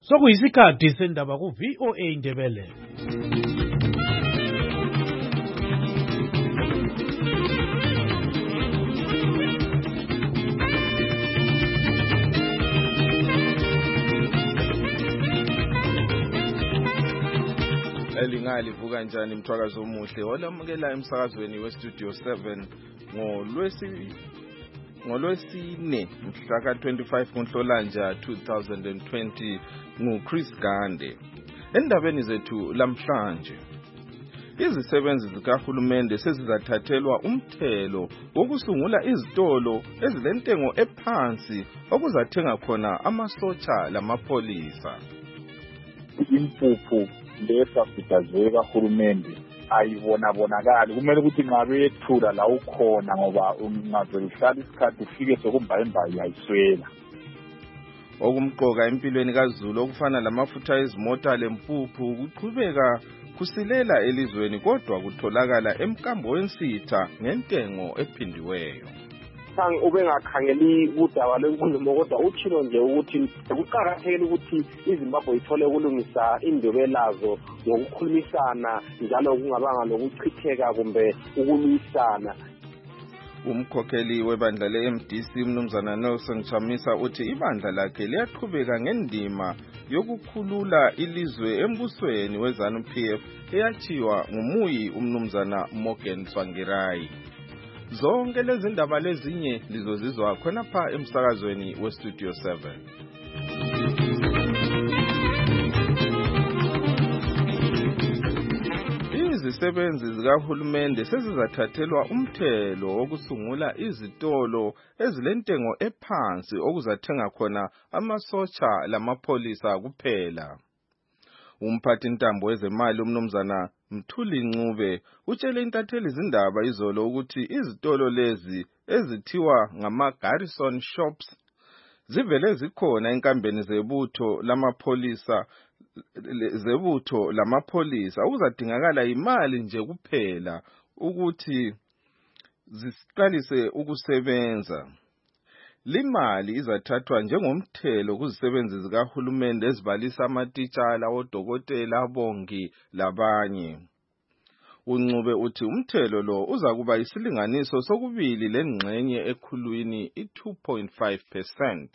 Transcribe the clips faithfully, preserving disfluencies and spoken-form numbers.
Sokuyisikhathi sendaba ku V O A Indebele. Elingali vuka njani mthwakazi omuhle olamukela emsakazweni we Studio seven ngolwesi ngolwesine mhla ka twenty-five kuNhlolanja two thousand twenty nguChris Gande. Endabeni zethu lamhlanje, izisebenzi zikahulumende sezizathathelwa umthelo wokusungula izitolo ezilentengo ephansi okuzathenga khona amasotsha lamapholisa. Impuphu lesasitazwe kahulumende ayibona bonakala, kumele ukuthi ngabe yethula la ukhona ngoba ungavela uhlala isikhathi ufike sokumbayimbayi ayiswela. Okumqoka empilweni kaZulu okufana lamafutha ezimota lempuphu kuqhubeka kusilela elizweni kodwa kutholakala emkambo wensitha ngentengo ephindiweyo. Ube ngakhangeli udaba lwenkulumo kodwa utshilo nje ukuthi kuqakathekile ukuthi iZimbabwe ithole ukulungisa indebe lazo ngokukhulumisana njalo kungabanga lokuchitheka kumbe ukulwisana. Umkhokheli webandla le-M D C Mnumzana Nelson Chamisa uthi ibandla lakhe liyaqhubeka ngendima yokukhulula ilizwe embusweni we-ZANU P F eyachiwa ngumuyi uMnumzana Morgan Tsvangirai. Zonke lezi ndaba lezinye lizozizwa khonapha emsakazweni we Studio seven. Izisebenzi zikahulumende sezizathathelwa umthelo wokusungula izitolo ezilentengo ephansi okuzathenga khona amasotsha lamapholisa kuphela. Umphathi ntambo wezemali uMnumzana Mthuli Ncube utshele intatheli izindaba izolo ukuthi izitolo lezi ezithiwa ngama-Garrison Shops zivele zikhona enkambeni zebutho lamapholisa zebutho lamapholisa ukuzadingakala imali nje kuphela ukuthi zisiqalise ukusebenza. Limali izathathwa njengomthelo kuzisebenzi zikahulumende ezibalisa amatitshala, odokotela, abongi labanye. Uncube uthi umthelo lo uzakuba isilinganiso sokubili lengxenye ekhulwini i-two point five percent.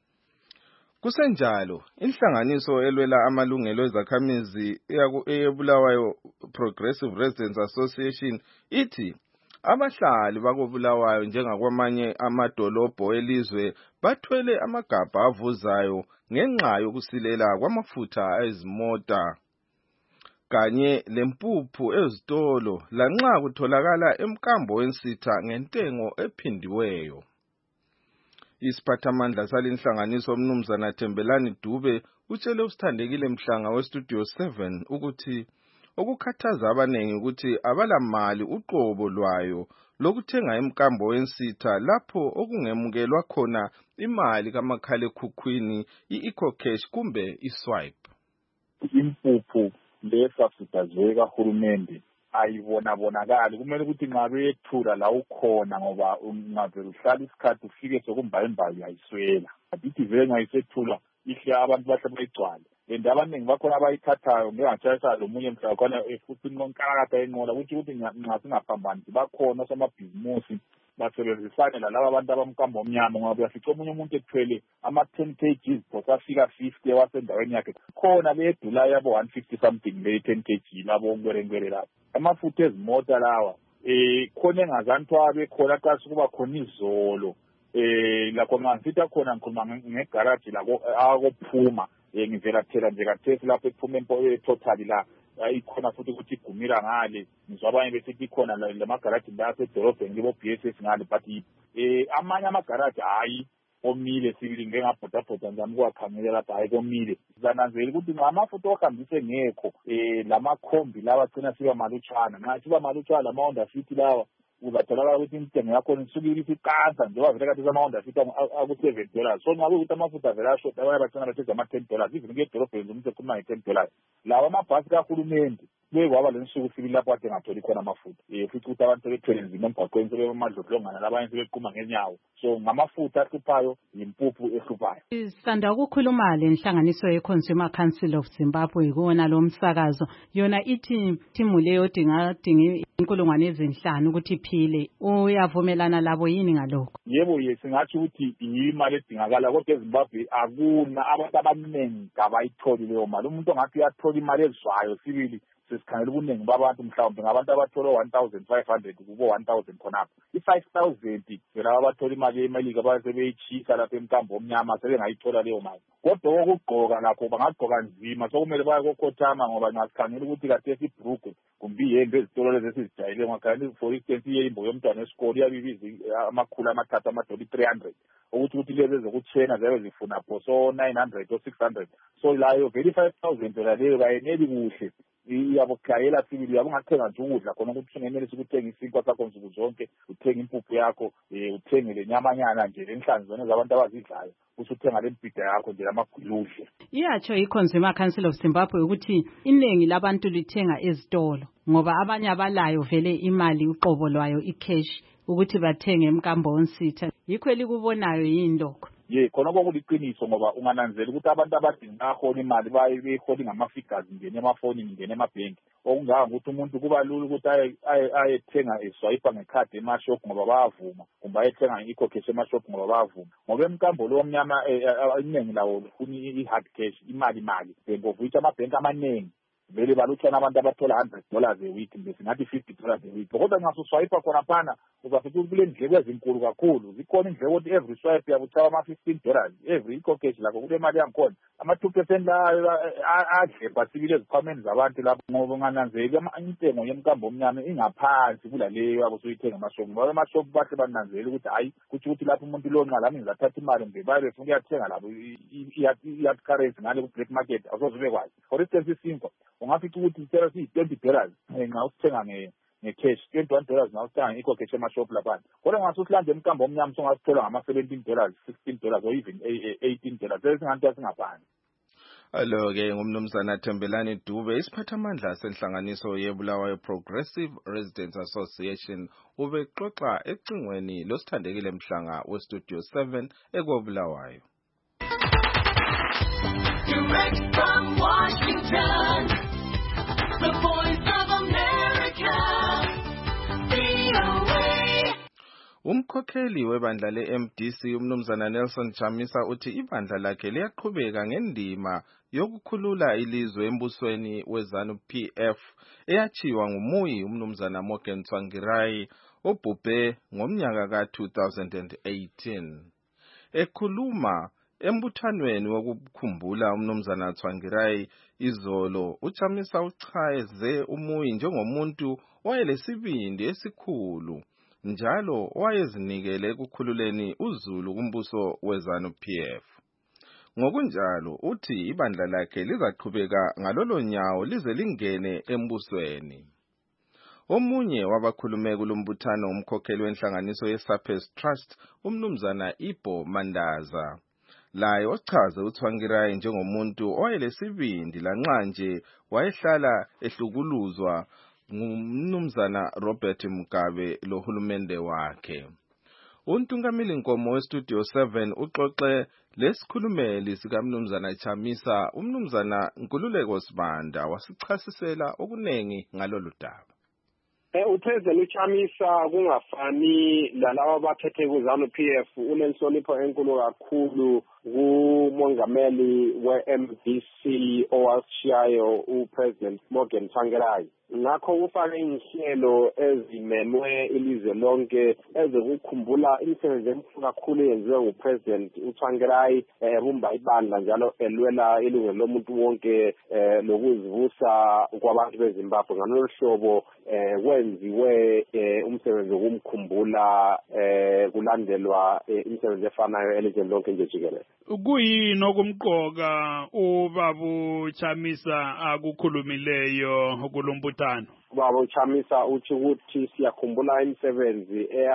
Kusenjalo, inhlanganiso elwela amalungelo ezakhamizi eyeBulawayo Progressive Residents Association ithi abahlali bakoBulawayo njengakwamanye amadolobho elizwe bathwele amagabha avuzayo ngenxa yokusilela kwamafutha ezimota kanye lempuphu ezitolo lanxa kutholakala emkambo wensitha ngentengo ephindiweyo. Isiphathamandla salinhlanganiso Mnumzana Thembelani Dube utshele usithandekile Mhlanga we Studio seven ukuthi okukhathaza abanengi ukuthi abalamali uqobo lwayo lokuthenga emkambo wensitha lapho okungemukelwa khona imali kamakhala ekhukhwini i-EcoCash kumbe i-swipe. Impuphu lesasitazwe kahulumende ayibona bonakala, kumele ukuthi ngabe yethula la ukhona ngoba ungavela uhlala isikhathi ufike sokumbayimbayi ayiswela. Abithi vele ngayisethula ihle abantu bahle bayigcwale. And abaningi bakhona abayithathayo ngengatshayisa lo munye mhla khona futhi nonkalakatha enqola ukuthi ukuthi nxa singaphambani bakhona somabhizimusi basebenzisane lalabo abantu abamkambo omnyama ngoba uyafica omunye umuntu ethwele ama-ten kgs bosafika fifty wasendaweni yakhe khona beyedula yabo one fifty something le ten kg labo ngwerengwere lapho. Amafutha ezimota lawa eh khona engazanthwa bekhona qasi kuba khona izolo eh lakho ngafita khona ngikhuluma ngegarage lako akophuma ngivela phela nje kaThesi lapho ekuphuma empoyo total la ikhona futhi ukuthi igumira ngale ngizwa abanye besithi ikhona lamagaraji lapho edolobheni libo B S S ngale but eh amanye amagaraji hayi omile sibili ngengabhodabhoda ngami kwakhangela lapha hayi komile. Sizananzela ukuthi ngamafutha ohambise ngekho eh lamakhombi lawa agcina siba malutshwana nxa siba malutshwana lama Honda Fit lawa uzatholakala ukuthi intengo yakho isukile isiqansa njengoba vele kade ama-Honda Fit aku seven dollars. So ngabe ukuthi amafutha avela ashota abanye bathina bathenga ama ten dollars even ngedolobheni umuntu ekhuluma nge ten dollars. Lawa amabhasi kahulumende kuye kwaba lensuku sibili lapho kade ngatholi khona amafutha um futhi ukuthi abantu sebethwele nzima emgwaqweni sebemadlodlongana labanye sebequma ngenyawo so ngamafutha ahluphayo yimpuphu ehluphayo. Sisanda ukukhuluma le nhlanganiso ye-Consumer Council of Zimbabwe kuwona lo msakazo yona ithi timu leyo dinga dinga inkulungwane ezinhlanu ukuthi iphile uyavumelana labo yini ngalokho? Yebo ye singathi ukuthi imali edingakala kodwa eZimbabwe akuna abantu abaningi abayitholi leyo mali umuntu ongathi uyathola imali ezwayo sibili sesikhangela ubuningi babantu mhlawumbe ngabantu abathola one thousand five hundred kubo one thousand khonapho i-five thousand vela abathola imali yemelika abasebeyitshisa lapha emkambo omnyama sebengayithola leyo mali kodwa okugqoka lakho bangagqoka nzima sokumele baye kokhothama ngoba ngasikhangela ukuthi kathesi ibhrugwe kumbe iyembe ezitolo lezi esizijayele ngakhani for instance iyembo yomntwana esikole iyabibiza amakhulu amathathu amadoli three hundred ukuthi ukuthi lezi ezokutshena zabe zifuna phoso nine hundred or six hundred so layo veli five thousand vela leyo kayeneli kuhle iyaboklayela sibili uyabungathenga nje ukudla khona ukuthi ungenelisa ukuthenga isinkwa sakho nsuku zonke uthenga impuphu yakho um uthenge le nyamanyana nje lenhlanzi zona zabantu abazidlayo uthi uthenga le mbhida yakho nje lamaguluhle. Iyatsho i-Consumer Council of Zimbabwe ukuthi iningi labantu lithenga ezitolo ngoba abanye abalayo vele imali uqobo lwayo i-cash ukuthi bathenge emkambonsitha yikho elikubonayo yini lokho? Ye khona kokuliqiniso ngoba ungananzela ukuthi abantu abadinga bakhona imali baye behola ngama-figures ngene emafonini ngene emabhenki okunganga ukuthi umuntu kuba lula ukuthi ayethenga eswayipa ngekhadi emashop ngoba bayavuma kumbe ayethenga i-cash emashop ngoba bayavuma ngoba emkambo lo omnyama iningi lawo ufuna i-hard cash imali mali ngovuyithi amabhenki amaningi vele balutshana abantu abathola hundred dollars a week mbe singathi fifty dollars a week kodwa nxa uswayipa khona phana uzafica ukuthi kule ndleko ezinkulu kakhulu zikhona indleko ukuthi every swipe yakuthaba ama-fifteen dollars every i-cockage lakho kule mali yangikhona ama-two percent adlebha sibili ezikhwameni zabantu lapho ngoba ungananzeli intengo yemkambo omnyama ingaphansi kulaleyo yabo soyithenga emashopu ngoba emashopu bahle bananzela ukuthi hayi kuthi ukuthi lapho umuntu lo nxa lami ngizathatha imali mbe baye befuna ukuyathenga labo i-yard currency ngale ku-black market asoze ubekwazi for instance isinkwa ungafica ukuthi isitela siyi-twenty dollars nxa usithenga nge-cash twenty-one dollars na usithenga nge-cockage emashop laphana kodwa ngasuthi lanje emkambo omnyama songasithola ngama-seventeen dollars sixteen dollars or even eighteen dollars sesinganto singaphansi. Alo-ke ngumnumzana Thembelani Dube isiphathamandla senhlanganiso yeBulawayo Progressive Residents Association ubexoxa ecingweni losithandekile Mhlanga weStudio seven ekobulawayo. Direct from Washington, the voice of America, V O A. Umkhokheli webandla le-M D C umnumzana Nelson Chamisa uthi ibandla lakhe liyaqhubeka ngendima yokukhulula ilizwe embusweni weZANU-P F eyachiwa ngumuyi umnumzana Morgan Tsvangirai obhubhe ngomnyaka ka two thousand eighteen. Ekhuluma embuthanweni wokukhumbula umnumzana Tsvangirai izolo uChamisa uchayeze umuyi njengomuntu wayelesibindi esikhulu njalo wayezinikele ekukhululeni uZulu kumbuso weZANU-P F. Ngokunjalo uthi ibandla lakhe lizaqhubeka ngalolo nyawo lize lingene embusweni. Omunye wabakhulume kulombuthano umkhokheli wenhlanganiso yeSappers Trust umnumzana Ibo Mandaza laye ochaze uTsvangirai njengomuntu owayelesibindi lanxa nje wayehlala ehlukuluzwa ngumnumzana Robert Mugabe lohulumende wakhe. Untungamili Nkomo weStudio seven uxoxe lesikhulumeli sikamnumzana Chamisa umnumzana Nkululeko Sibanda wasichasisela okunengi ngalolu daba. Eh uPresident uChamisa kungafani lalabo abaphethe kuZANU-P F unenhlonipho enkulu kakhulu kumongameli we-M D C owashiyayo uPresident Morgan Tsvangirai. Ngakho ufake inhlelo ezimelwe ilizwe lonke ezokukhumbula imisebenzi emikhulu kakhulu eyenziwe nguPresident uTsvangirai ebumba ibandla njalo elwela ilungelo lomuntu wonke lokuzivusa kwabantu beZimbabwe. Ngalolu hlobo kwenziwe umsebenzi wokumkhumbula kulandelwa imisebenzi efanayo elizweni lonke nje jikelele. Kuyini okumqoka ubaba Chamisa akukhulumileyo kulombuthano? Ubaba Chamisa uthi ukuthi siyakhumbula imisebenzi eya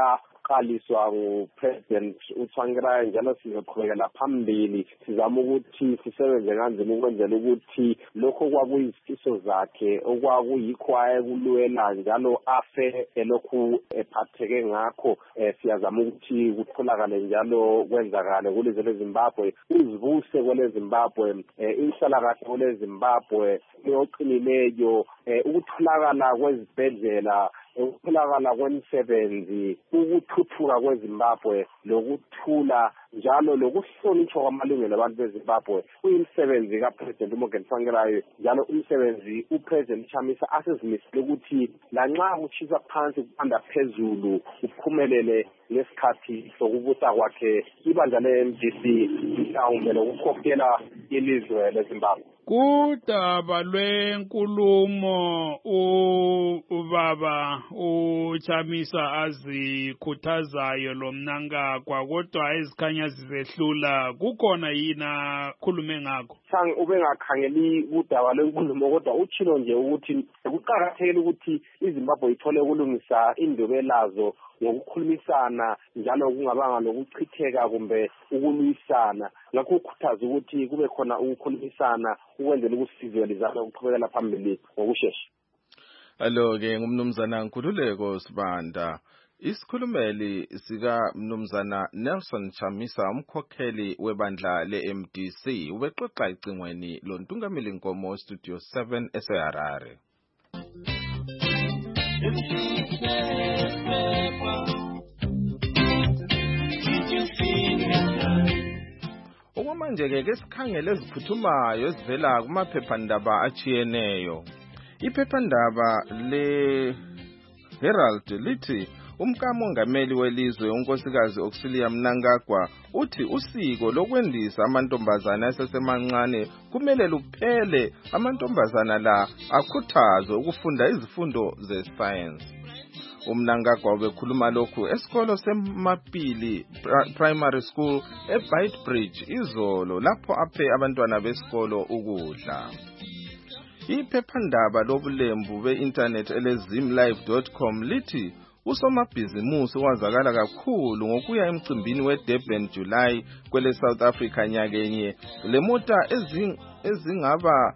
qaliswa ngupresident uTsvangirai njalo sizoqhubekela phambili sizama ukuthi sisebenze kanzima ukwenzela ukuthi lokho kwakuyizifiso zakhe okwakuyikho ayekulwela njalo afe elokhu ephatheke ngakho siyazama ukuthi kutholakale njalo kwenzakale kulizwe leZimbabwe uzibuse kwele Zimbabwe inhlalakahle kwele Zimbabwe eyoqinileyo ukutholakala kwezibhedlela ukutholakala kwemisebenzi ukuthuthuka kweZimbabwe lokuthula njalo lokuhlonishwa kwamalungelo abantu beZimbabwe kuyimsebenzi kaPresident uMorgan Tsvangirai njalo umsebenzi uPresident Chamisa asezimisele ukuthi lanxa kuchisa phansi kuqanda phezulu uphumelele ngesikhathi sokubusa kwakhe ibandla le-M D C mhlawumbe lokukhokhela ilizwe leZimbabwe. Kudaba lwenkulumo ubaba uChamisa azikhuthazayo lomnankagwa kodwa ezikhanya zizehlula kukhona yina khulume ngakho sang ubengakhangeli udaba lwenkulumo kodwa utshilo nje ukuthi kuqhakathekile ukuthi iZimbabwe ithole ukulungisa indobelazo ngokukhulumisana njalo kungabanga lokuchitheka kumbe ukulwisana ngakho ukhuthaza ukuthi kube khona ukukhulumisana ukwenzela ukusizwe lizame ukuqhubekela phambili ngokusheshsha. Alo ke ngumnumzana Nkululeko Sibanda isikhulumeli sika mnumzana Nelson Chamisa umkhokheli webandla le-M D C ubexoxa icingweni lontungameli Nkomo Studio seven eseHarare. Okwamanje ke sikhangele eziphuthumayo ezivela kumaphephandaba achiyeneyo. Iphephandaba le Herald lithi umkamongameli welizwe unkosikazi Auxilia Mnangagwa uthi usiko lokwendisa amantombazana asesemancane kumele luphele amantombazana la akhuthazwe ukufunda izifundo ze-science. Umnangagwa ubekhuluma lokhu esikolo seMapili Primary School eBeitbridge izolo lapho aphe abantwana besikolo ukudla. Iphephandaba lobulembu be-internet elezimlive dot com lithi usomabhizimusi wazakala kakhulu ngokuya emcimbini weDurban July kwele South Africa nyakenye lemota ezingaba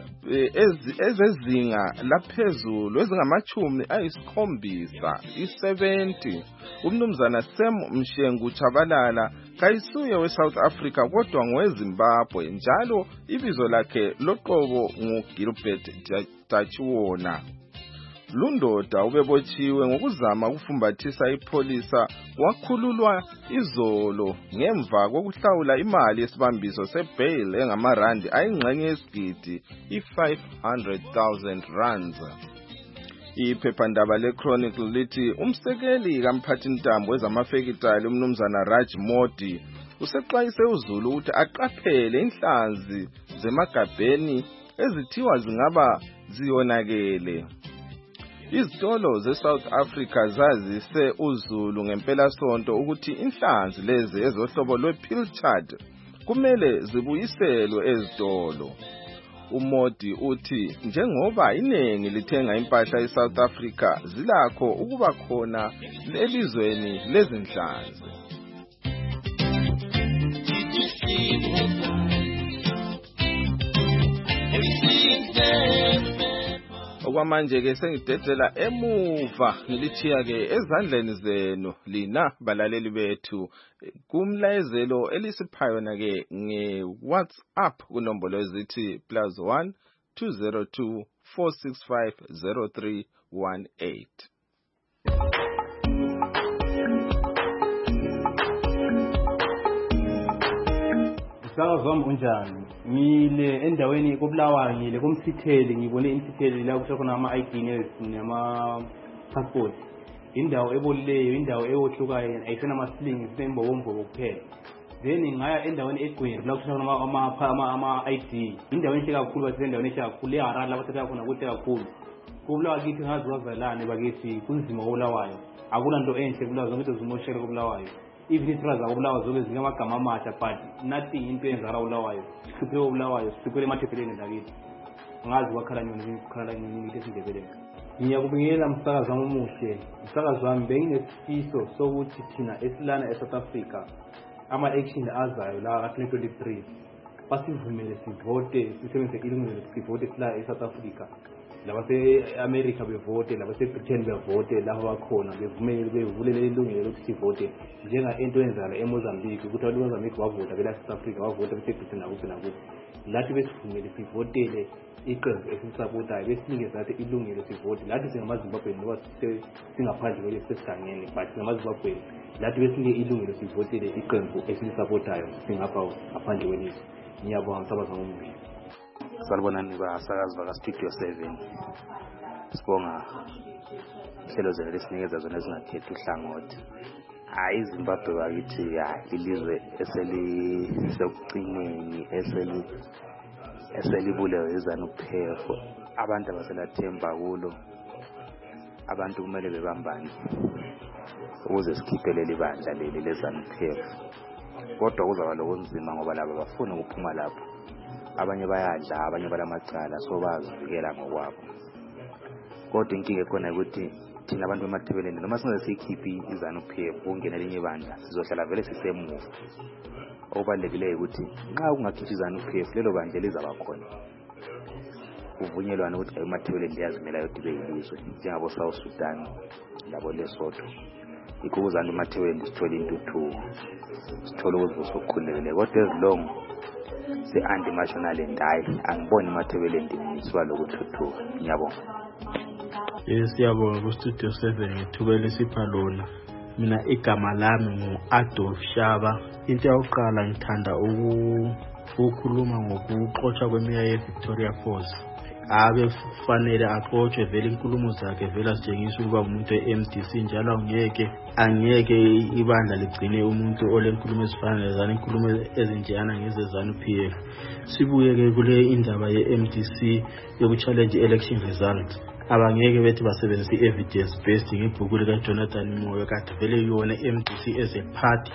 ezezinga laphezulu ezingamachumi ayisikhombisa i-seventy. Umnumzana Sam Mshengu Chabalala kayisuye we-South Africa kodwa ngoweZimbabwe njalo ibizo lakhe loqobo nguGilbert Tachiwona. Lundoda ubebotshiwe ngokuzama ukufumbathisa ipolisa wakhululwa izolo ngemva kokuhlawula imali yesibambiso sebail engamarandi ayingxenye yesigidi i-five hundred thousand rands. Iphephandaba le-Chronicle lithi umsekeli kamphathintambo wezamafekitali umnumzana Raj Modi usexwayise uZulu ukuthi aqaphele inhlanzi zemagabheni ezithiwa zingaba ziyonakele. Izitolo ze-South Africa zazise uZulu ngempela sonto ukuthi inhlanzi lezi ezohlobo lwe-pilchard kumele zibuyiselwe ezitolo. uModi uthi njengoba iningi lithenga impahla eSouth Africa zilakho ukuba khona elizweni lezinhlanzi. Okwamanje ke sengidedela emuva ngilithiya ke ezandleni zenu lina balaleli bethu kumlayezelo elisiphayona ke nge WhatsApp kunombolo ezithi plus one two zero two four six five zero three one eight. Sawazama unjani ngile endaweni koBulawayo ngile komsitheli ngibone imsitheli la kusho khona ama I D nama passport indawo ebolileyo indawo ewohlukayo ayisena amasling isembo wombo kuphela then ngaya endaweni eGwiri la kusho khona ama ama ama I D indawo enhle kakhulu bathi endaweni enhle kakhulu eHarare lapho thatha khona kuhle kakhulu koBulawayo kithi ngazi wazalane bakithi kunzima koBulawayo akula nto enhle koBulawayo zonke izinto zimoshela koBulawayo. Even itraza koBulawayo zonke zingamagama amasha but nothing into enzakala koBulawayo siphe koBulawayo siphe emathepheleni lakithi ngazi wakhala nyoni ukhala nyoni ngithi sindebeleka Ngiyakubingelela msakazi wami omuhle. Msakazi wami benginesifiso sokuthi thina esilana eSouth Africa ama-election azayo la ka twenty twenty-three basivumele sivote, sisebenzise ilungelo sivote sila eSouth Africa. Labase-America bevote, labase-Britain bevote, lapho bakhona bevumele bevulele ilungelo lokuthi sivote njenga into yenzala eMozambique ukuthi abantu eMozambique bavota bela South Africa bavota bese-Britain nakuthi nakuthi lathi besivumele sivotele iqembu esilisapotayo besinikeza lathi ilungelo sivote lathi singamazimbabweni ngoba singaphandle kwele sesigangeni but singamazimbabweni lathi besinike ilungelo sivotele iqembu esilisapotayo singapha ngaphandle kwelizwe. Ngiyabonga msakazi wami. Salibonani basakazi baka-Studio seven. Sibonga ihlelo zelo lesinikeza zona ezingakhethi uhlangothi. Hayi iZimbabwe bakithi ya ilizwe eselisebucineni eseli eselibulewe iZANU-P F. Abantu abaselathemba kulo. Abantu kumele bebambane ukuze sikhiphelele ibandla leli leZANU-P F. Kodwa kuzaba lokunzima ngoba laba bafuna ukuphuma lapho. Abanye bayadla, abanye balamacala so bazivikela ngokwabo. Kodwa inkinga ekhona ukuthi thina abantu bemathebeleni noma singaze sikhiphi iZANU-P F kungena elinye ibandla sizohlala vele sisemuva. Okubalulekile ukuthi nxa kungakhiphi iZANU-P F lelo bandla lizaba khona. Kuvunyelwana ukuthi emathebeleni liyazimela yokuthi beyilizwe njengabo South Sudan labo Lesotho. Ikho iZANU emathebeleni sithole intuthuko. Sithole ukuzivusa okukhulekile kodwa ezilongo se-anti-national ndayi angiboni emathebeleni ndingiswa lokuthuthuka. Ngiyabonga. Yes, siyabonga ku-Studio seven ngithubele sipha lona. Mina igama lami ngu-Adolf Shaba. Into yokuqala ngithanda ukukhuluma ngokuxotsha kwemiya ye-Victoria Falls. Abe kufanele axotshe vele inkulumo zakhe vele asitshengisa ukuba umuntu we-M D C njalo angeke angeke ibandla ligcine umuntu olenkulumo ezifana lezana inkulumo ezinjeyana ngezeZANU-P F. Sibuye ke kule indaba ye-M D C yokuchallenge election results. Abangeke bethi basebenzisa i-evidence based ngebhuku lika Jonathan Moyo kade vele yona M D C as a party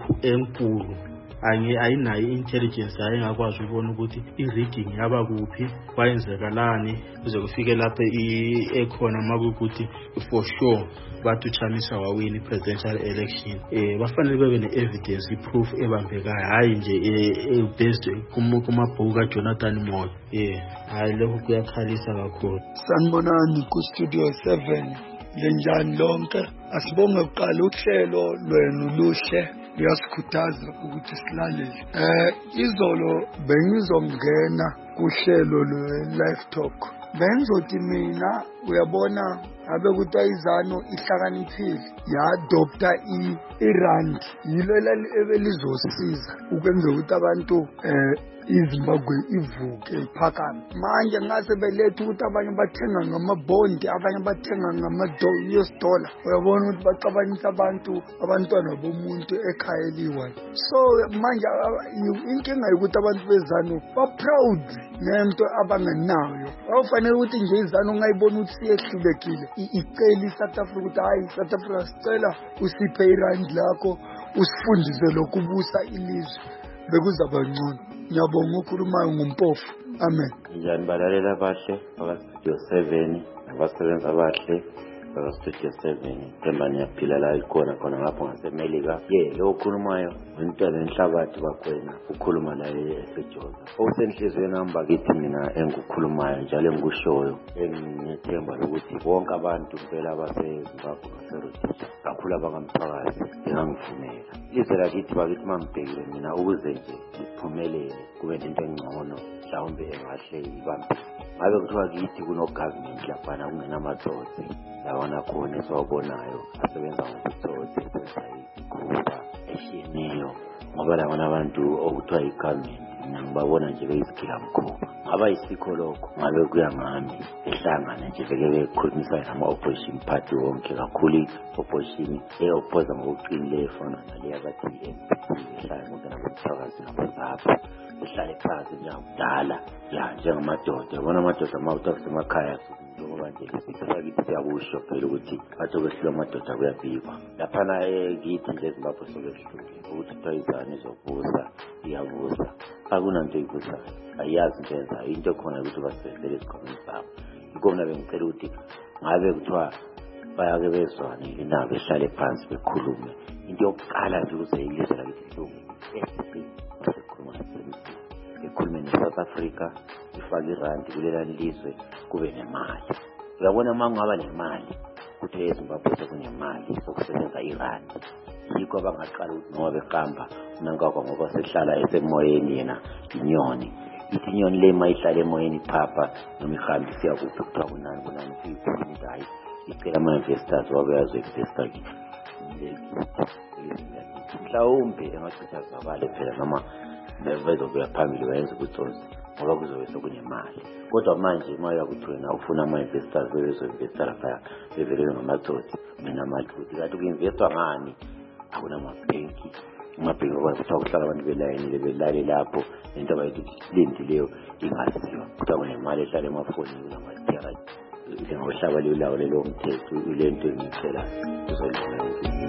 enkulu anye ayinayo intelligence ayengakwazi ukubona ukuthi i-rigging yaba kuphi kwayenzekalani kuze kufike lapho ekhona makukuthi for sure bathi uChamisa wawini presidential election. Eh bafanele bebe ne-evidence proof ebambekayo hayi nje based kumabhuku kaJonathan Moyo. Eh hayi lokho kuyakhalisa kakhulu. Sanibonani ku-Studio seven. Lenjani lonke asibonge uqala uhlelo lwenu luhle liyasikhuthaza ukuthi silalele. Eh izolo bengizongena kuhlelo lwe-live talk. Bengizothi mina uyabona abe ukuthi iZANU ihlakaniphile ya-adopta i-rand yilo ebelizosiza ukwenza ukuthi abantu eh iZimbabwe ivuke iphakame. Manje ngase belethe ukuthi abanye bathenga ngamabondi abanye bathenga ngama-U S dollar. Uyabona ukuthi baxabanisa abantu abantwana bomuntu ekhaya eliwa. So manje inkinga ukuthi abantu beZANU ba-proud nento abangenayo. Awufanele ukuthi nje iZANU ungayibona ukuthi siyehlulekile icela iSouth Africa ukuthi hayi South Africa sicela usiphe irand lakho usifundise lokubusa ilizwe bekuzaba ngcono. Ngiyabonga ukukhulumayo ngumpofu. Amen. Njani balalela abahle baka-Studio seven abasebenza abahle baka-Studio seven. Themba niyaphila la ikhona khona ngapho ngaseMelika. Ye lo ukhulumayo umntwana enhlabathi bakwena ukhuluma la eseJoza. Okusenhlizweni yami bakithi mina engikukhulumayo njalo engikushoyo engithemba ukuthi bonke abantu phela abaseZimbabwe baseRhodesia kakhulu abangamphakathi ngangivumela. Izwe lakithi bakithi mangibhekile mina ukuze nje ngiphumelele kube nento engcono mhlawumbe engahle ibambe. Ngabe kuthiwa kithi kuno-government laphana kungenamatsotsi lawana khona esiwabonayo asebenza ngobutsotsi esenza ikhuba eshiyeneyo ngoba labona abantu okuthiwa i-government mina ngibabona nje beyisigilamkhuba. Ngaba yisikho lokho ngabe kuya ngami ehlangana nje vele bekhulumisana nama-opposition party wonke kakhulu i-opposition e-opposa ngokuqinileyo efana naleya kathi i-M P C ehlala ngoba nabomthakazi nabozapho uhlale phansi njengakudala ya njengamadoda. Yabona amadoda mawuthi kusemakhaya njengoba nje sisakithi siyakusho phela ukuthi batho kwesilo amadoda kuyabikwa laphana kithi nje eZimbabwe sokehlukile ukuthi kuthiwa iZANU izobusa iyabusa akunanto ibusayo ayiyazi into enzayo into khona ukuthi basebenzele esikhomeni sabo. Ngikho mina bengicela ukuthi ngabe kuthiwa bayake bezwane na behlale phansi bekhulume into yokuqala nje ukuze ilizwe lakithi lilunge besikhuluma nasemzini bekhulume ne-South Africa ifake irandi kulela lizwe kube nemali. Uyabona uma kungaba nemali kuthi eZimbabwe sekunemali sokusebenza irandi yikho abangaqala ukuthi noma beqamba uNankakwa ngoba sehlala esemoyeni yena inyoni ithi inyoni le mayihlala emoyeni phapha noma ihambi siya kuphi kuthiwa kunani kunani siyikhuluma ngayo icela ama-investors wabeyazo investa kithi mhlawumbe engachitha zavale phela noma bezobuya phambili bayenza ubutsotsi ngoba kuzobe sekunemali. Kodwa manje uma yakuthi wena ufuna ama-investors bebezoinvesta phaya bevelelwe ngamatsotsi mina majuti kanti ku-investwa ngani akunamabhenki amabhenki okwazi kuthiwa kuhlala abantu belayinile belale lapho into abayithi lindileyo ingaziwa kuthiwa kunemali ehlala emafonini kunamathera njengohlaba lelawo lelo mthetho ile nto engicela uzolunga.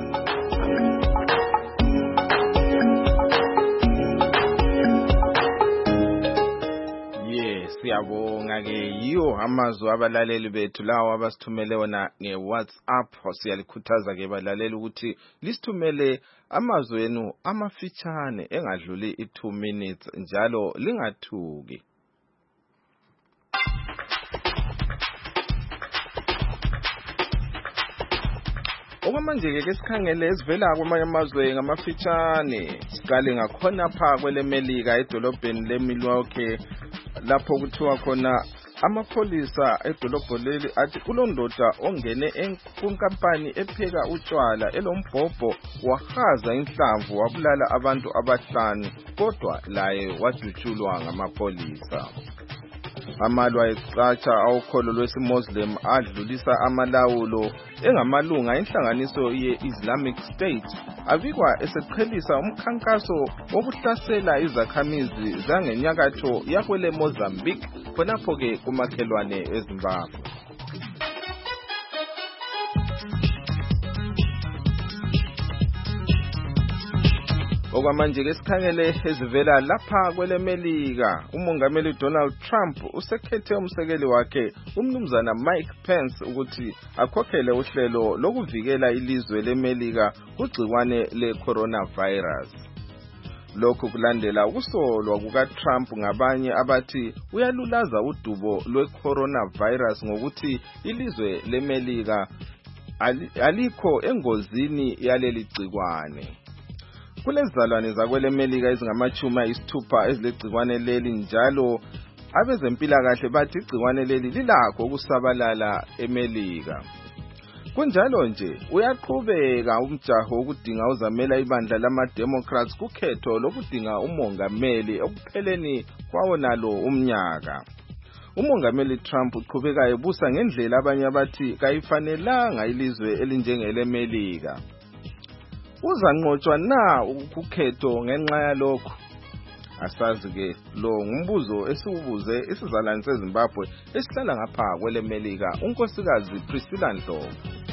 Siyabonga ke yiyo amazwi abalaleli bethu lawo abasithumele wona nge-WhatsApp. Siyalikhuthaza ke balaleli ukuthi lisithumele amazwi enu amafitshane engadluli i two minutes njalo lingathuki. Okwamanje ke sikhangele esivela kwamanye amazwe ngamafitshane. Siqale ngakhona pha kwele Melika edolobheni leMilwaukee lapho kuthiwa khona amapholisa edolobho leli athi kulondoda ongene kunkampani epheka utshwala elombhobho wahaza inhlamvu wabulala abantu abahlanu kodwa laye wadutshulwa ngamapholisa. Amalwa ecatsha awukholo lwesiMuslim adlulisa amalawulo engamalunga enhlanganiso ye-Islamic State abikwa eseqhelisa umkhankaso wokuhlasela izakhamizi zangenyakatho yakwele Mozambique khonapho ke kumakhelwane eZimbabwe. Okwamanje ke sikhangele ezivela lapha kwele Melika. Umongameli Donald Trump usekhethe umsekeli wakhe umnumzana Mike Pence ukuthi akhokhele uhlelo lokuvikela ilizwe leMelika kugciwane le-coronavirus. Lokhu kulandela ukusolwa kuka-Trump ngabanye abathi uyalulaza udubo lwe-coronavirus ngokuthi ilizwe leMelika alikho engozini yaleli gciwane. Kulezizalwane zakwele Melika ezingamachumi ayisithupha ezilegciwane leli njalo abezempilakahle bathi igciwane leli lilakho ukusabalala eMelika. Kunjalo nje uyaqhubeka umjaho wokudinga uzamela ibandla lama-Democrats kukhetho lokudinga umongameli ekupheleni kwawo nalo umnyaka. Umongameli Trump uqhubeka ebusa ngendlela abanye abathi kayifanelanga ilizwe elinjengele Melika. Uzanqotshwa na ukukhetho ngenxa yalokho? Asazi ke lo ngumbuzo esiwubuze isizalwane seZimbabwe esihlala ngapha kwele Melika unkosikazi Priscilla Ndlovu.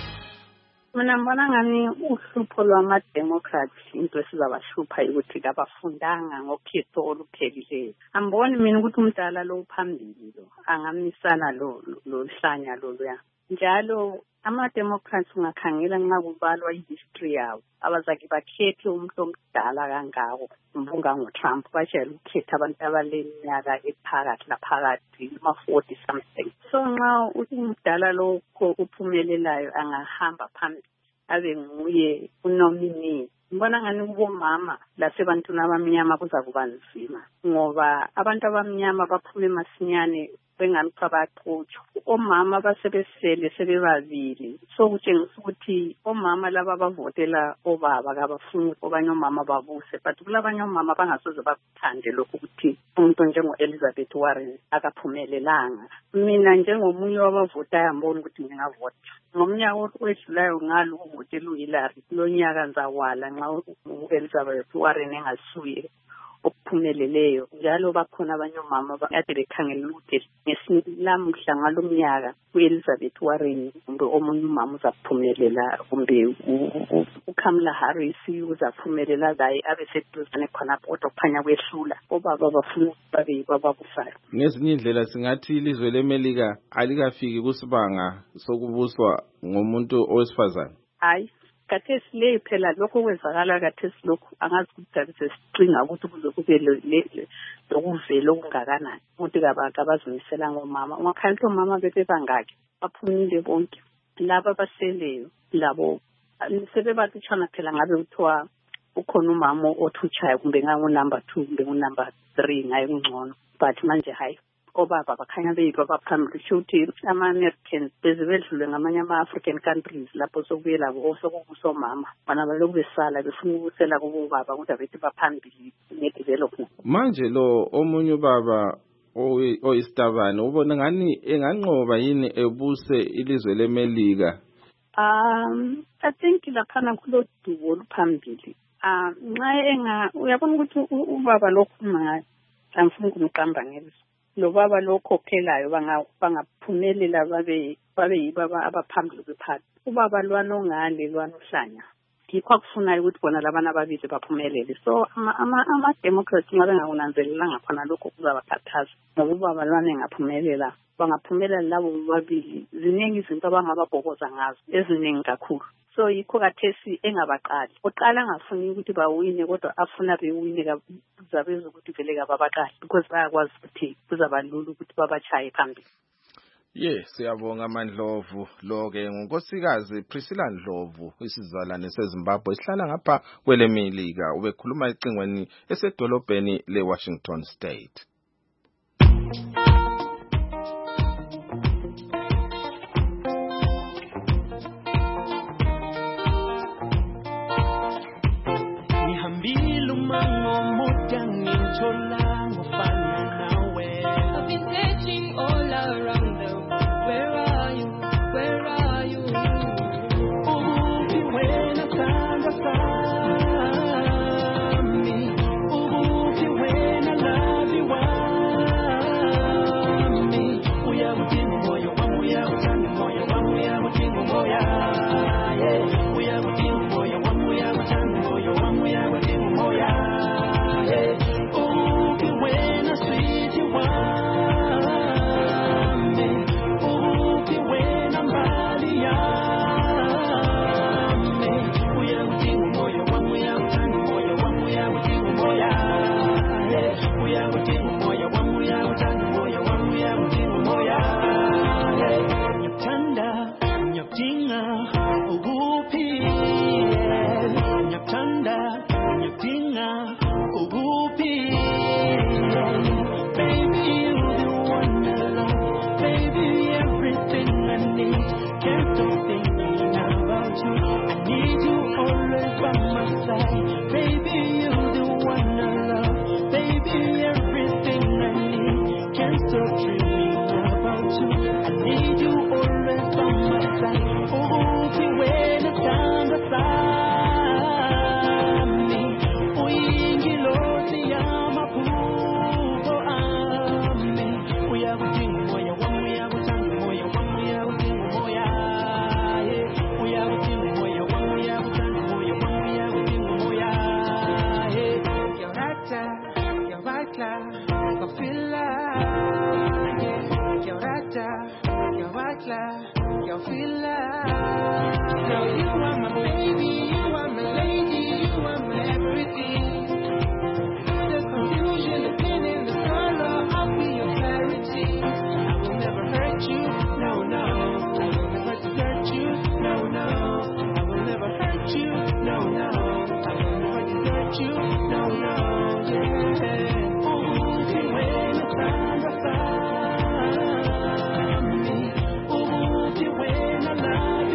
Mina ngibona ngani uhlupho lwama-Democrats into esizabashupha ukuthi kabafundanga ngokhetho oluphelileyo. Angiboni mina ukuthi umdala lo phambili lo angamisana lo lohlanya loluya. Njalo ama-Democrats ungakhangela nxa kubalwa i-history yabo abazake bakhethe umuntu omdala kangako mbunga ngoTrump bashayela ukukhetha abantu abaleminyaka ephakathi laphakathi ama-forty something. So nxa umdala lo uphumelelayo angahamba phambili abe nguye unominee. Ngibona ngani kubomama lasebantwini abamnyama kuzakuba nzima ngoba abantu abamnyama baphume masinyane bengani kwabaxotsho. Omama basebesele sebebabili so kutshengisa ukuthi omama laba bavotela obaba kabafuni obanye omama babuse but kulabanye omama bangasoze bakuthande lokho ukuthi umuntu njengo-Elizabeth Warren akaphumelelanga. Mina njengomunye wabavota yambona ukuthi ngingavota ngomnyaka owedlulayo ngalo uvotela uHillary lo nyaka nzawala nxa u-Elizabeth Warren engasuye okuphumeleleyo njalo bakhona abanye omama ade bekhangela ukuthi ngesinye lamuhla ngalomnyaka uElizabeth Warren kumbe omunye umama uzaphumelela kumbe uKamala Harris uzaphumelela laye abe seduzane khona kodwa kuphanya kwehlula obaba bafuna babe bababusayo. Ngezinye indlela singathi ilizwe leMelika alikafiki kusibanga sokubuswa ngomuntu owesifazane. Hayi kathesi le phela lokho kwezakala kathesi lokho angazi ukuthi sesicinga ukuthi kuze kube lokuvela okungakanani ukuthi kabazimisela ngomama ungakhanti omama bebe bangaki baphumile bonke laba baseleyo labo sebebathuthana phela ngabe kuthiwa ukhona umama othutshayo kumbe ngangu number two kumbe ngu number three ngaye kungcono but manje hayi obaba bakhanya beyiko abaphambili shuthi ama-Americans bezibedlule ngamanye ama-African countries lapho sokubuyela osokubusomama bona balokhu besala befuna ukusela kubobaba ukuthi abethi baphambili ne-development. Manje lo omunye ubaba oyisitabane ubona ngani enganqoba yini ebuse ilizwe leMelika? Um, I think laphana kulodubo oluphambili. Um, nxa enga uyabona ukuthi ubaba lokhu ngayo angifuni ukumqamba ngelizwe. Lo baba lokhokhelayo bangaphumelela babe babe yibaba abaphambili kwephathi. Ubaba lwano ngale lwano hlanya. Yikho akufunayo ukuthi bona labana ababili baphumelele. So ama ama, ama Democrats ngabe ngakunanzelelanga khona lokho kuzabakhathaza. Ngoba ubaba lwane ngaphumelela bangaphumelela labo babili. Ziningi izinto abangababhokoza ngazo eziningi kakhulu. So yikho kathesi engabaqali. Oqala ngafuni ukuthi bawine kodwa afuna bewine kuzabeza ukuthi vele kababaqali because bayakwazi ukuthi kuzabalula ukuthi babachaye phambili. Yes, siyabonga Mandlovu lo ke ngunkosikazi Priscilla Ndlovu isizalwane seZimbabwe isihlala ngapha kwele Melika ubekhuluma ecingweni esedolobheni leWashington State. Nihambile umango muda ngithola ngofana nawe. I've been searching all around the world. Where are you? Where are you? Ubupi wena sanga sami. Ubupi wena labi wami. Uyabudinga moyo wangu, uyabudinga moyo wangu, uyabudinga moyo. Yeah. Uyabudinga moyo wangu, uyabudinga moyo wangu, uyabudinga moyo. Yeah. Ubupi wena sweet wami. Ubupi wena mbali yami. Uyabudinga moyo wangu, uyabudinga moyo wangu, uyabudinga moyo. Yeah. Uyabudinga moyo wangu, uyabudinga moyo wangu, uyabudinga moyo. Yeah. Nyathanda, nyadinga ubuphi. Yeah. Nyathanda, nyadinga ubuphi. Yeah. Baby, you're the one I love. Baby, everything I need. Can't stop thinking about you. I need you always by my side. Baby, you're the one I love. Baby, everything I need. Can't stop dreaming about you. I need you always by my side. Ubupi wena sanga sami. Uyingilosi yamaphupho ami. Uyabudinga moyo wangu, uyabudinga moyo wangu, uyabudinga moyo. Yeah. Uyabudinga moyo wangu, uyabudinga moyo wangu, uyabudinga moyo. Yeah. You're right, you're right, I feel like. Yeah. You're right, you're right, I feel like. Girl, you are my baby, you are my lady, you are my everything. The confusion, the pain, and the color, I'll be your clarity. I will never hurt you, no, no. I will never desert you, no, no. I will never hurt you, no, no. I will never desert you, no, no. Yeah. Ubupi wena sanga sami. Ubupi wena labi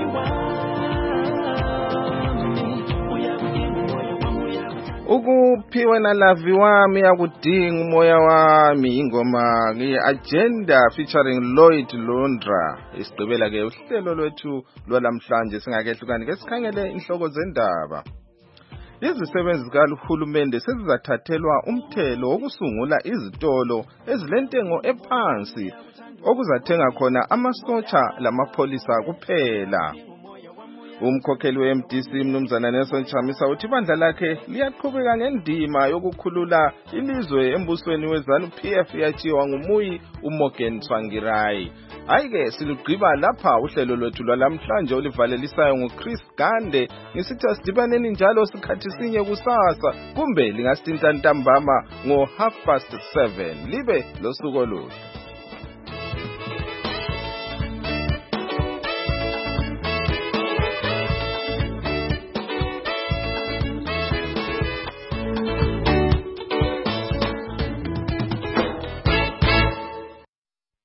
wami. Uyabudinga moyo wangu, uyabudinga. Ukuphiwe nalavi wami akudinga umoya wami ingoma ngi-Agenda featuring Lloyd Lundra. Isigqibela ke uhlelo lwethu lwalamhlanje singakehlukani ke sikhangele inhloko zendaba. izisebenzi zikahulumende sezizathathelwa umthelo wokusungula izitolo ezilentengo ephansi okuzathenga khona amasotsha lamapholisa kuphela. Umkhokheli we-M D C Mnumzana Nelson Chamisa uthi ibandla lakhe liyaqhubeka ngendima yokukhulula ilizwe embusweni weZANU P F yachiwa ngumuyi uMorgan Tsvangirai. Ayike silugqiba lapha uhlelo lwethu lwalamhlanje olivalelisayo nguChris Gande. Ngisithi asidibaneni njalo sikhathi sinye kusasa kumbe lingasinta ntambama ngo half past seven. Libe losuku oluhle.